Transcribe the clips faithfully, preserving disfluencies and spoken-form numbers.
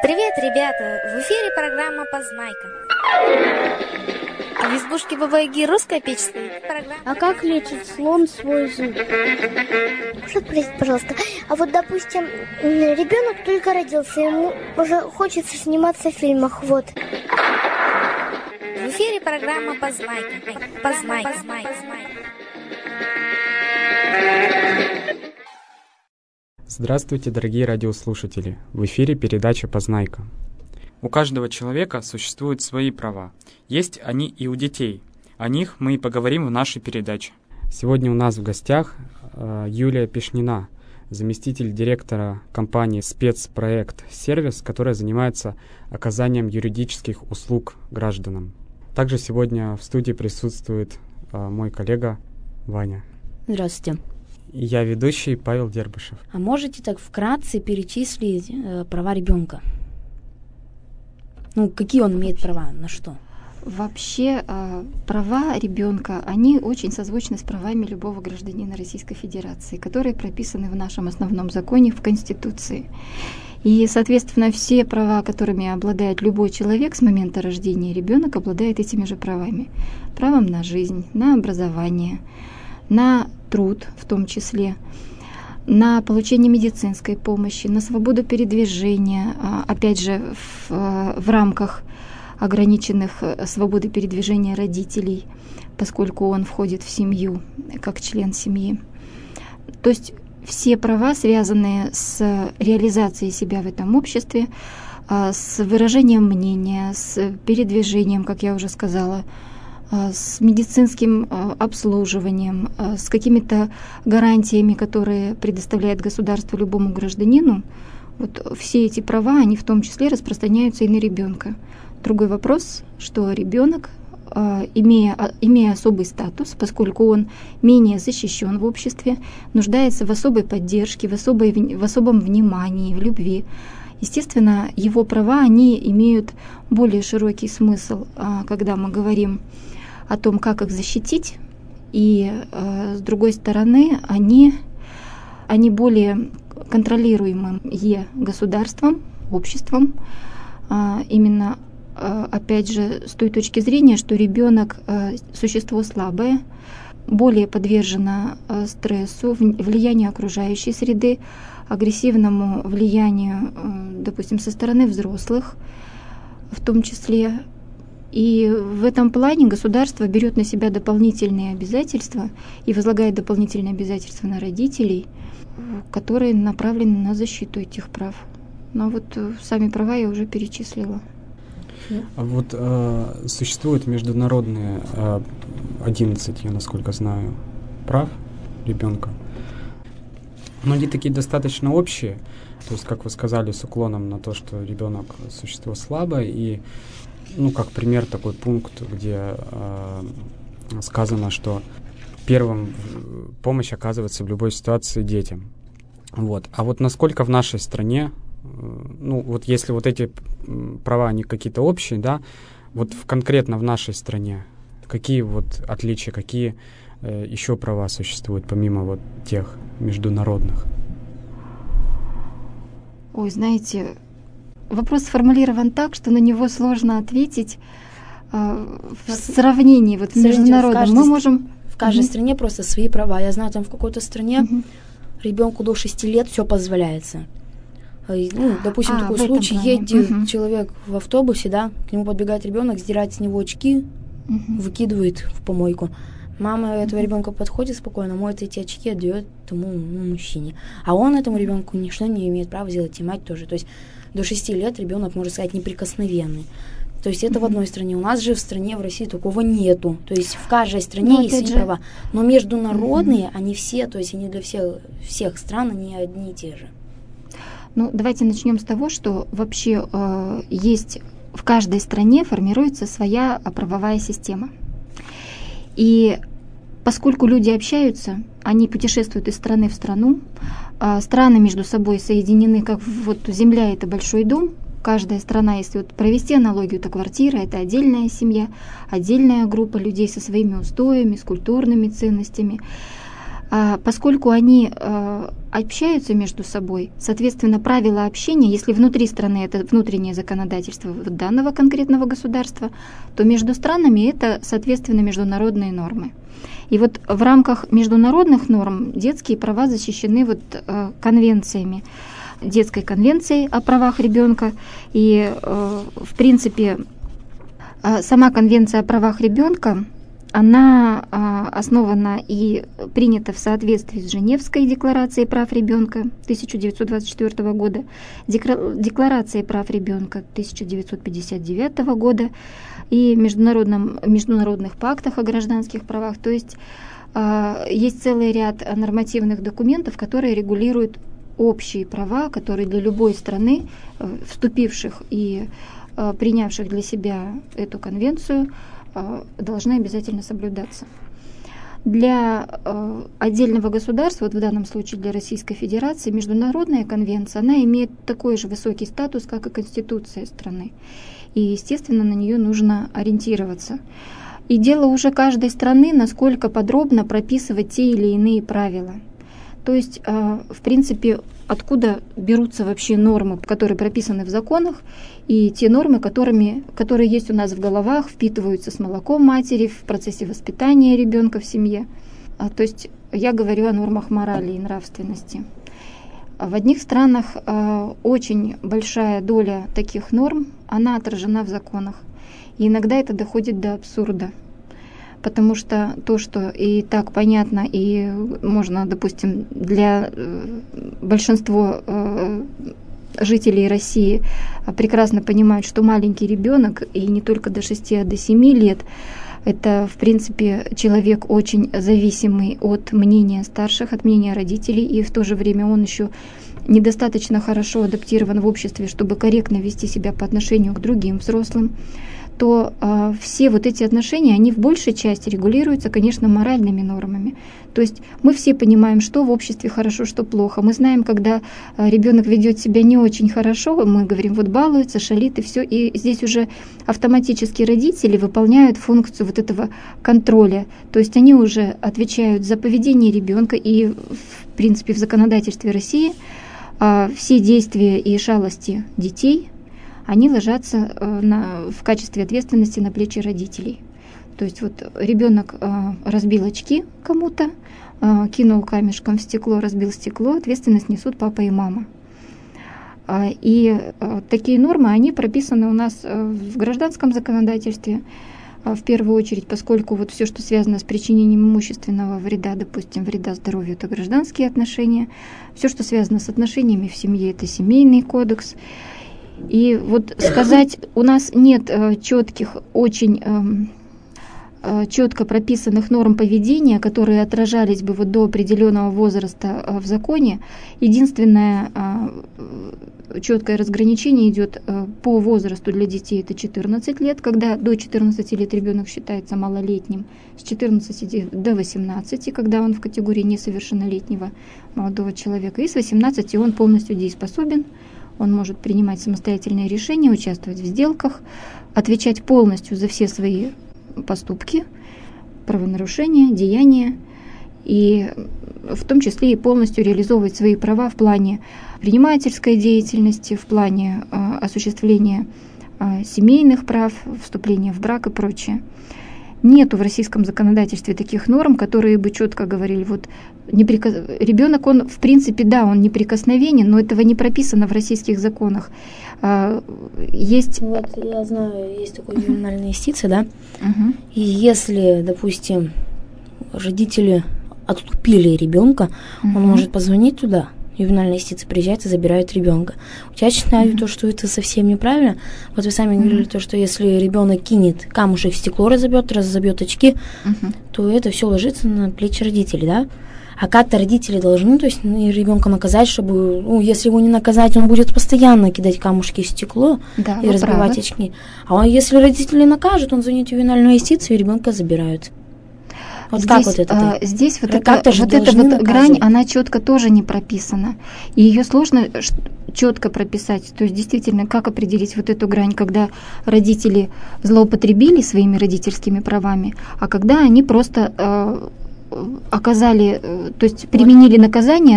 Привет, ребята! В эфире программа «Познайка». А в избушке Баба Яги русская печь стоит. Программа... А как лечит слон свой зуб? Можно спросить, пожалуйста, а вот, допустим, ребенок только родился, ему уже хочется сниматься в фильмах, вот. В эфире программа «Познайка». Познайка. Познайка. Здравствуйте, дорогие радиослушатели! В эфире передача «Познайка». У каждого человека существуют свои права. Есть они и у детей. О них мы и поговорим в нашей передаче. Сегодня у нас в гостях э, Юлия Пешнина, заместитель директора компании «Спецпроект Сервис», которая занимается оказанием юридических услуг гражданам. Также сегодня в студии присутствует э, мой коллега Ваня. Здравствуйте. И я ведущий Павел Дербышев. А можете так вкратце перечислить э, права ребенка? Ну, какие он имеет права, на что? Вообще э, права ребенка, они очень созвучны с правами любого гражданина Российской Федерации, которые прописаны в нашем основном законе, в Конституции. И, соответственно, все права, которыми обладает любой человек с момента рождения, ребенок обладает этими же правами. Правом на жизнь, на образование, на труд в том числе, на получение медицинской помощи, на свободу передвижения, опять же, в, в рамках ограниченных свободы передвижения родителей, поскольку он входит в семью как член семьи. То есть все права, связанные с реализацией себя в этом обществе, с выражением мнения, с передвижением, как я уже сказала, с медицинским обслуживанием, с какими-то гарантиями, которые предоставляет государство любому гражданину, вот все эти права, они в том числе распространяются и на ребенка. Другой вопрос, что ребенок, имея, имея особый статус, поскольку он менее защищен в обществе, нуждается в особой поддержке, в, особой, в особом внимании, в любви. Естественно, его права, они имеют более широкий смысл, когда мы говорим о том, как их защитить, и э, с другой стороны, они, они более контролируемые государством, обществом, э, именно, э, опять же, с той точки зрения, что ребенок э, существо слабое, более подвержено э, стрессу, влиянию окружающей среды, агрессивному влиянию, э, допустим, со стороны взрослых, в том числе. И в этом плане государство берет на себя дополнительные обязательства и возлагает дополнительные обязательства на родителей, которые направлены на защиту этих прав. Но вот сами права я уже перечислила. А вот э, существуют международные э, одиннадцать, я насколько знаю, прав ребенка. Но они такие достаточно общие. То есть, как вы сказали, с уклоном на то, что ребенок существо слабое, и ну, как пример, такой пункт, где э, сказано, что первым помощь оказывается в любой ситуации детям. Вот. А вот насколько в нашей стране, э, ну, вот если вот эти права, они какие-то общие, да, вот в, конкретно в нашей стране, какие вот отличия, какие э, еще права существуют, помимо вот тех международных? Ой, знаете... Вопрос сформулирован так, что на него сложно ответить э, в сравнении вот, с международным. Мы можем... В каждой mm-hmm. стране просто свои права. Я знаю, там в какой-то стране mm-hmm. ребенку до шести лет все позволяется. Ну, допустим, а, такой случай, плане. едет mm-hmm. человек в автобусе, да, к нему подбегает ребенок, сдирает с него очки, mm-hmm. выкидывает в помойку. Мама этого ребенка подходит спокойно, моет эти очки, отдает тому ну, мужчине. А он этому ребенку ничто не имеет права сделать, и мать тоже. То есть до шести лет ребенок, можно сказать, неприкосновенный. То есть это mm-hmm. в одной стране. У нас же в стране, в России, такого нету. То есть в каждой стране но есть свои же... права. Но международные, mm-hmm. они все, то есть они для всех, всех стран, они одни и те же. Ну, давайте начнем с того, что вообще э, есть в каждой стране формируется своя правовая система. И поскольку люди общаются, они путешествуют из страны в страну, э, страны между собой соединены, как вот Земля — это большой дом. Каждая страна, если вот провести аналогию, то квартира — это отдельная семья, отдельная группа людей со своими устоями, с культурными ценностями. Поскольку они общаются между собой, соответственно, правила общения, если внутри страны это внутреннее законодательство данного конкретного государства, то между странами это, соответственно, международные нормы. И вот в рамках международных норм детские права защищены вот э, конвенциями, детской конвенцией о правах ребенка. И, э, в принципе, э, сама конвенция о правах ребенка, она э, основана и принята в соответствии с Женевской декларацией прав ребенка тысяча девятьсот двадцать четвёртого года, Декларацией прав ребенка тысяча девятьсот пятьдесят девятого года и международном, международных пактах о гражданских правах. То есть э, есть целый ряд нормативных документов, которые регулируют общие права, которые для любой страны, э, вступивших и э, принявших для себя эту конвенцию, э, должны обязательно соблюдаться. Для э, отдельного государства, вот в данном случае для Российской Федерации, международная конвенция, она имеет такой же высокий статус, как и Конституция страны. И, естественно, на нее нужно ориентироваться. И дело уже каждой страны, насколько подробно прописывать те или иные правила. То есть, э, в принципе, откуда берутся вообще нормы, которые прописаны в законах, и те нормы, которыми, которые есть у нас в головах, впитываются с молоком матери в процессе воспитания ребенка в семье. А, то есть я говорю о нормах морали и нравственности. В одних странах э, очень большая доля таких норм, она отражена в законах. И иногда это доходит до абсурда. Потому что то, что и так понятно, и можно, допустим, для большинства жителей России прекрасно понимают, что маленький ребенок, и не только до шести, а до семи лет, это, в принципе, человек очень зависимый от мнения старших, от мнения родителей, и в то же время он еще недостаточно хорошо адаптирован в обществе, чтобы корректно вести себя по отношению к другим взрослым, то э, все вот эти отношения, они в большей части регулируются, конечно, моральными нормами. То есть мы все понимаем, что в обществе хорошо, что плохо. Мы знаем, когда э, ребенок ведет себя не очень хорошо, мы говорим, вот балуется, шалит и все. И здесь уже автоматически родители выполняют функцию вот этого контроля. То есть они уже отвечают за поведение ребенка. И, в принципе, в законодательстве России э, все действия и шалости детей, они ложатся э, на, в качестве ответственности на плечи родителей. То есть вот ребенок э, разбил очки кому-то, э, кинул камешком в стекло, разбил стекло, ответственность несут папа и мама. Э, и э, такие нормы, они прописаны у нас э, в гражданском законодательстве, э, в первую очередь, поскольку вот все, что связано с причинением имущественного вреда, допустим, вреда здоровью, это гражданские отношения. Все, что связано с отношениями в семье, это семейный кодекс. И вот сказать, у нас нет э, четких, очень э, э, четко прописанных норм поведения, которые отражались бы вот до определенного возраста э, в законе. Единственное э, четкое разграничение идет э, по возрасту для детей, это четырнадцать лет, когда до четырнадцати лет ребенок считается малолетним, с четырнадцати до восемнадцати, когда он в категории несовершеннолетнего молодого человека, и с восемнадцати он полностью дееспособен. Он может принимать самостоятельные решения, участвовать в сделках, отвечать полностью за все свои поступки, правонарушения, деяния, и в том числе и полностью реализовывать свои права в плане предпринимательской деятельности, в плане э, осуществления э, семейных прав, вступления в брак и прочее. Нету в российском законодательстве таких норм, которые бы четко говорили, вот неприкос... ребенок, он в принципе, да, он неприкосновенен, но этого не прописано в российских законах. А, есть... Вот я знаю, есть такой ювенальная юстиция, да? Uh-huh. И если, допустим, родители отлупили ребенка, uh-huh. он может позвонить туда. Ювенальная юстиция приезжает и забирает ребенка. Я считаю, mm-hmm. то, что это совсем неправильно. Вот вы сами mm-hmm. говорили, то, что если ребенок кинет камушек в стекло, разобьет, разобьет очки, mm-hmm. то это все ложится на плечи родителей, да? А как-то родители должны, то есть, ребенка наказать, чтобы, ну, если его не наказать, он будет постоянно кидать камушки в стекло да, и разбивать правы. очки. А если родители накажут, он звонит в ювенальную юстицию, и ребенка забирают. Вот здесь, как вот это? А, здесь вот, это, вот эта вот грань, она четко тоже не прописана. И ее сложно четко прописать. То есть действительно, как определить вот эту грань, когда родители злоупотребили своими родительскими правами, а когда они просто э, оказали, то есть применили наказание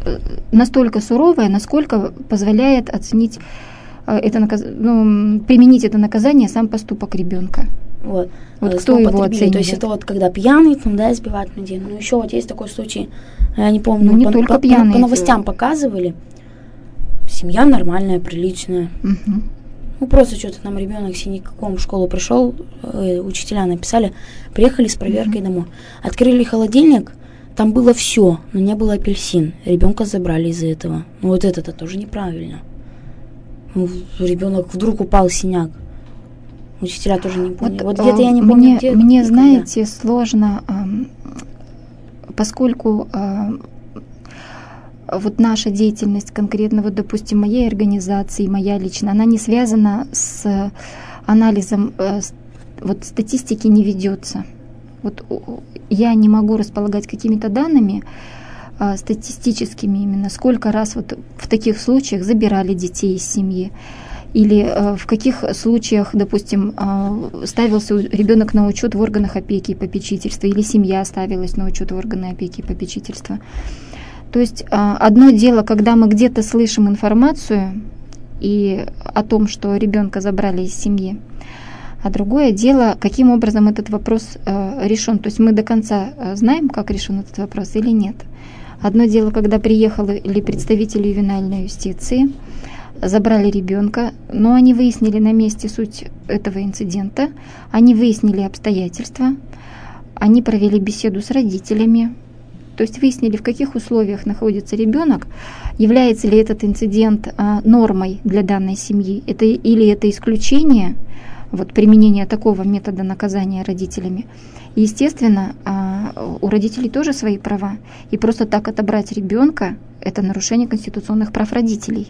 настолько суровое, насколько позволяет оценить это наказ... ну, применить это наказание сам поступок ребенка. Вот, вот кто его оценивает? То есть это вот когда пьяный, там, да, избивают людей. Ну, еще вот есть такой случай, я не помню, ну, не по, только по, пьяные. по новостям показывали. Семья нормальная, приличная. Угу. Ну, просто что-то там ребенок синяком в школу пришел, э, учителя написали, приехали с проверкой угу. домой. Открыли холодильник, там было все, но не было апельсин. Ребенка забрали из-за этого. Ну, вот это-то тоже неправильно. Ну, ребенок вдруг упал синяк. Учителя тоже не поняли. Вот, вот где-то я не помню, мне, где. Мне, знаете, когда. сложно, э, поскольку э, вот наша деятельность, конкретно, вот, допустим, моей организации, моя лично, она не связана с анализом, э, вот статистики не ведется. Вот я не могу располагать какими-то данными э, статистическими именно, сколько раз вот в таких случаях забирали детей из семьи. Или э, в каких случаях, допустим, э, ставился ребенок на учет в органах опеки и попечительства, или семья ставилась на учет в органы опеки и попечительства. То есть э, одно дело, когда мы где-то слышим информацию и о том, что ребенка забрали из семьи, а другое дело, каким образом этот вопрос э, решен. То есть мы до конца э, знаем, как решен этот вопрос или нет. Одно дело, когда приехали представители ювенальной юстиции, забрали ребенка, но они выяснили на месте суть этого инцидента, они выяснили обстоятельства, они провели беседу с родителями, то есть выяснили, в каких условиях находится ребенок, является ли этот инцидент а, нормой для данной семьи, это, или это исключение вот, применения такого метода наказания родителями. И, естественно, а, у родителей тоже свои права, и просто так отобрать ребенка – это нарушение конституционных прав родителей.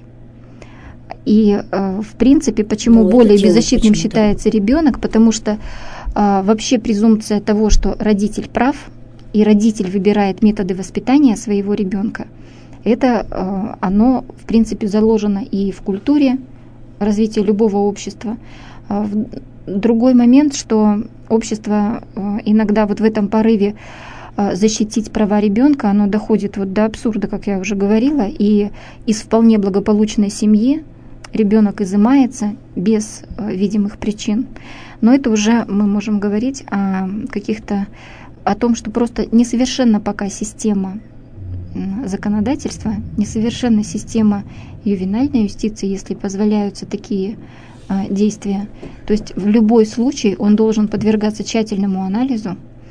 И, э, в принципе, почему ну, более беззащитным считается ребенок, потому что э, вообще презумпция того, что родитель прав, и родитель выбирает методы воспитания своего ребенка, это э, оно, в принципе, заложено и в культуре развития любого общества. Э, другой момент, что общество э, иногда вот в этом порыве э, защитить права ребенка, оно доходит вот до абсурда, как я уже говорила, и из вполне благополучной семьи ребенок изымается без э, видимых причин. Но это уже мы можем говорить о каких-то, о том, что просто несовершенна пока система законодательства, несовершенна система ювенальной юстиции, если позволяются такие э, действия. То есть в любой случай он должен подвергаться тщательному анализу.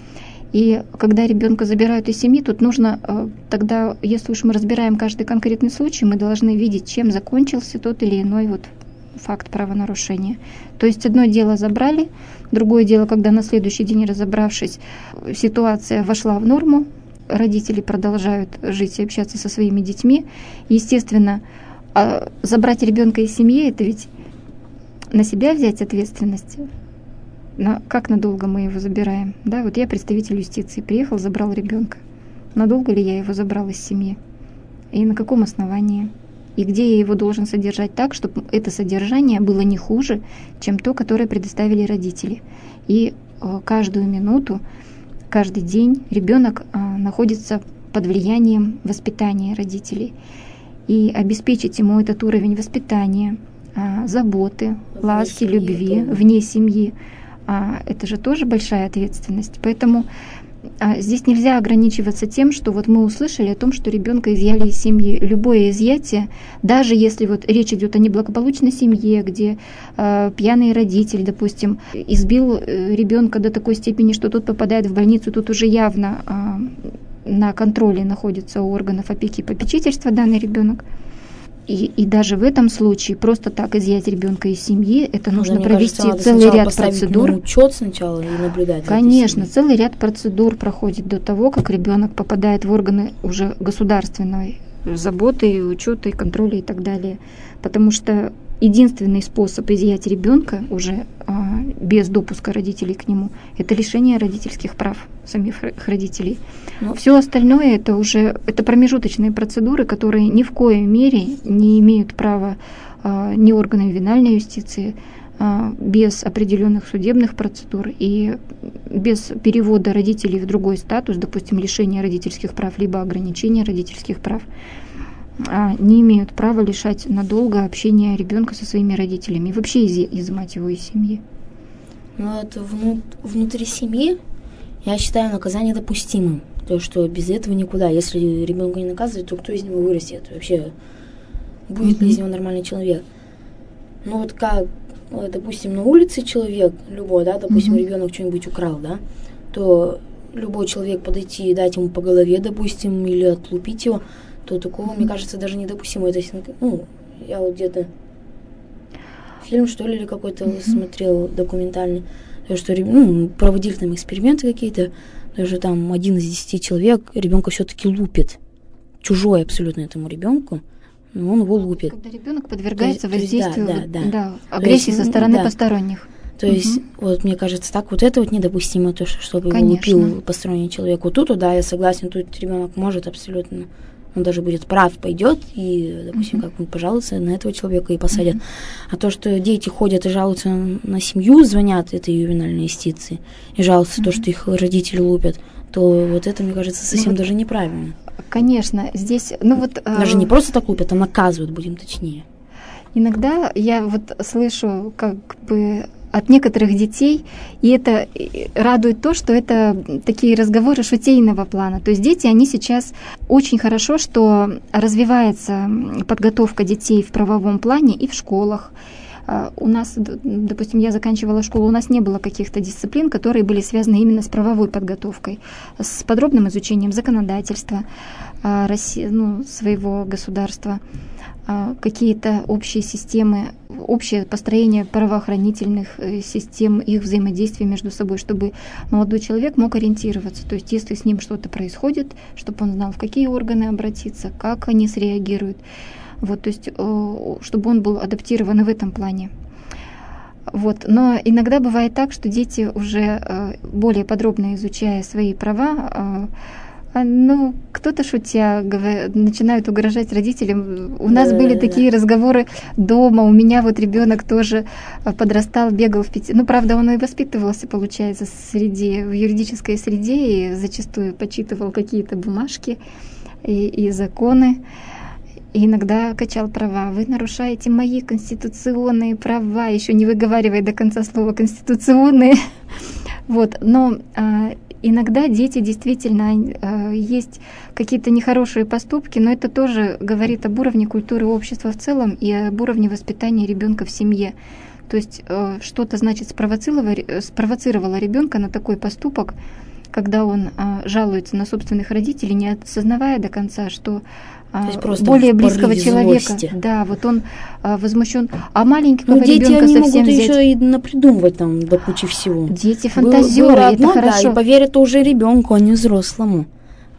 И когда ребенка забирают из семьи, тут нужно э, тогда, если уж мы разбираем каждый конкретный случай, мы должны видеть, чем закончился тот или иной вот факт правонарушения. То есть одно дело забрали, другое дело, когда на следующий день, разобравшись, ситуация вошла в норму, родители продолжают жить и общаться со своими детьми. Естественно, э, забрать ребенка из семьи – это ведь на себя взять ответственность. На, как надолго мы его забираем? Да, вот я представитель юстиции, приехал, забрал ребенка. Надолго ли я его забрал из семьи? И на каком основании? И где я его должен содержать так, чтобы это содержание было не хуже, чем то, которое предоставили родители? И э, каждую минуту, каждый день ребенок э, находится под влиянием воспитания родителей. И обеспечить ему этот уровень воспитания, э, заботы, вне ласки, семьи, любви да. вне семьи, А, это же тоже большая ответственность. Поэтому а, здесь нельзя ограничиваться тем, что вот мы услышали о том, что ребенка изъяли из семьи. Любое изъятие, даже если вот речь идет о неблагополучной семье, где а, пьяный родитель, допустим, избил ребенка до такой степени, что тот попадает в больницу, тут уже явно а, на контроле находится у органов опеки и попечительства данный ребенок. И, и даже в этом случае просто так изъять ребенка из семьи, это ну, нужно провести кажется, целый ряд процедур. Учет сначала и наблюдать. Конечно, целый ряд процедур проходит до того, как ребенок попадает в органы уже государственной заботы, учета, и контроля и так далее. Потому что единственный способ изъять ребенка уже а, без допуска родителей к нему – это лишение родительских прав самих родителей. Ну, все остальное это уже это промежуточные процедуры, которые ни в коей мере не имеют права а, ни органы ювенальной юстиции а, без определенных судебных процедур и без перевода родителей в другой статус, допустим, лишения родительских прав либо ограничения родительских прав. а, не имеют права лишать надолго общения ребенка со своими родителями и вообще из- изымать его из семьи. Ну, это вну- внутри семьи, я считаю, наказание допустимым. То, что без этого никуда. Если ребенка не наказывать, то кто из него вырастет? Вообще, будет ли из него нормальный человек? Ну, вот как, вот, допустим, на улице человек, любой, да, допустим, mm-hmm. ребенок что-нибудь украл, да, то любой человек подойти и дать ему по голове, допустим, или отлупить его, то такого, mm-hmm. мне кажется, даже недопустимо. Это, ну, я вот где-то фильм, что ли, или какой-то mm-hmm. смотрел документальный, то, что, ну, проводили там эксперименты какие-то, даже там один из десяти человек ребенка все-таки лупит, чужой абсолютно этому ребенку, но он его лупит. Когда ребенок подвергается то есть, воздействию, то есть, да, да, да, агрессии есть, со стороны да. посторонних. То есть, угу. вот мне кажется, так вот это вот недопустимо, то, чтобы Конечно. его лупил посторонний человек. Вот тут, да, я согласен, тут ребенок может абсолютно, он даже будет прав, пойдет и, допустим, угу. как-нибудь пожалуется на этого человека и посадят. Угу. А то, что дети ходят и жалуются на, на семью, звонят этой ювенальной юстиции и жалуются, угу. то, что их родители лупят, то вот это, мне кажется, совсем ну, даже неправильно. Конечно, здесь, ну вот... Даже э... не просто так лупят, а наказывают, будем точнее. Иногда я вот слышу как бы от некоторых детей, и это радует то, что это такие разговоры шутейного плана. То есть дети, они сейчас очень хорошо, что развивается подготовка детей в правовом плане и в школах. У нас, допустим, я заканчивала школу, у нас не было каких-то дисциплин, которые были связаны именно с правовой подготовкой, с подробным изучением законодательства России, ну, своего государства, какие-то общие системы, общее построение правоохранительных систем, их взаимодействия между собой, чтобы молодой человек мог ориентироваться. То есть если с ним что-то происходит, чтобы он знал, в какие органы обратиться, как они среагируют. Вот, то есть, чтобы он был адаптирован в этом плане. Вот. Но иногда бывает так, что дети, уже более подробно изучая свои права, ну, кто-то, шутя, говор... начинают угрожать родителям. У нас да, были да, такие да. разговоры дома. У меня вот ребенок тоже подрастал, бегал в пяти. Ну, правда, он и воспитывался, получается, среди, в юридической среде и зачастую почитывал какие-то бумажки и, и законы. И иногда качал права. Вы нарушаете мои конституционные права, еще не выговаривая до конца слова конституционные. Вот. Но а, иногда дети действительно а, есть какие-то нехорошие поступки, но это тоже говорит об уровне культуры общества в целом и об уровне воспитания ребенка в семье. То есть а, что-то, значит, спровоцировало, спровоцировало ребенка на такой поступок, когда он а, жалуется на собственных родителей, не осознавая до конца, что более близкого человека, злости. Да, вот он а, возмущен, а маленького ну, ребенка совсем могут взять. Еще и напридумывать там до кучи всего. Дети фантазеры, было, было одно, это хорошо. Да, и поверят уже ребенку, а не взрослому.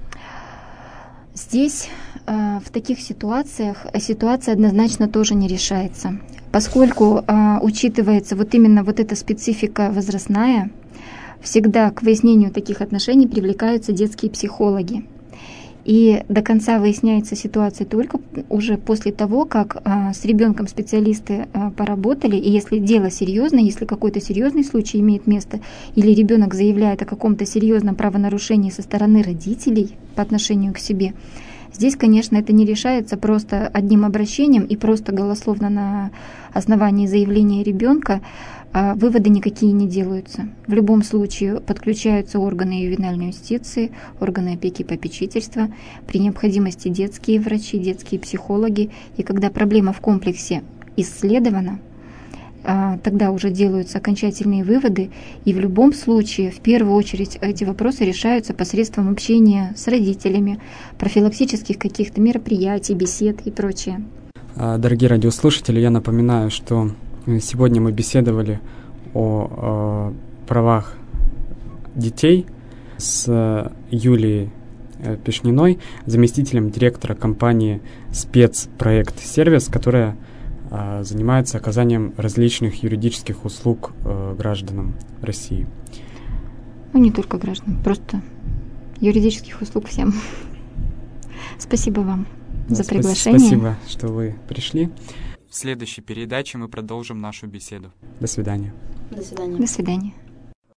Здесь а, в таких ситуациях ситуация однозначно тоже не решается, поскольку а, учитывается вот именно вот эта специфика возрастная. Всегда к выяснению таких отношений привлекаются детские психологи. И до конца выясняется ситуация только уже после того, как а, с ребенком специалисты а, поработали, и если дело серьезное, если какой-то серьезный случай имеет место, или ребенок заявляет о каком-то серьезном правонарушении со стороны родителей по отношению к себе, здесь, конечно, это не решается просто одним обращением и просто голословно на основании заявления ребенка. А выводы никакие не делаются. В любом случае подключаются органы ювенальной юстиции, органы опеки и попечительства, при необходимости детские врачи, детские психологи. И когда проблема в комплексе исследована, тогда уже делаются окончательные выводы. И в любом случае, в первую очередь, эти вопросы решаются посредством общения с родителями, профилактических каких-то мероприятий, бесед и прочее. Дорогие радиослушатели, я напоминаю, что сегодня мы беседовали о, о правах детей с Юлией Пешниной, заместителем директора компании «Спецпроект Сервис», которая а, занимается оказанием различных юридических услуг а, гражданам России. Ну, не только гражданам, просто юридических услуг всем. Спасибо вам да, за приглашение. Спасибо, что вы пришли. В следующей передаче мы продолжим нашу беседу. До свидания. До свидания. До свидания.